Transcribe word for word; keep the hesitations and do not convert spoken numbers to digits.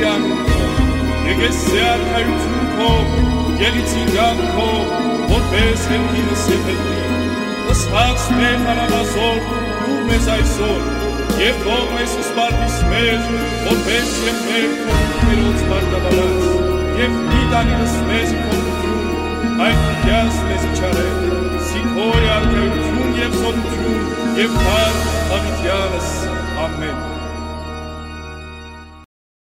Անգլիան Եկես սեարքայություն քո Ելիցինգան քո Որպես հերքինս եվելնի Ըսված մեր հարավազոր ու մեզ այսօր Եվ թող մեզ սպարտիս մեր Որպես և մեր քոքերոց բարտավարած Եվ մի դանինս մեզ քոքություն Այդ դյաս մեզ իչարել Սիքոյ արքայություն և սոտություն Եվ պար հավիտյանս ամեն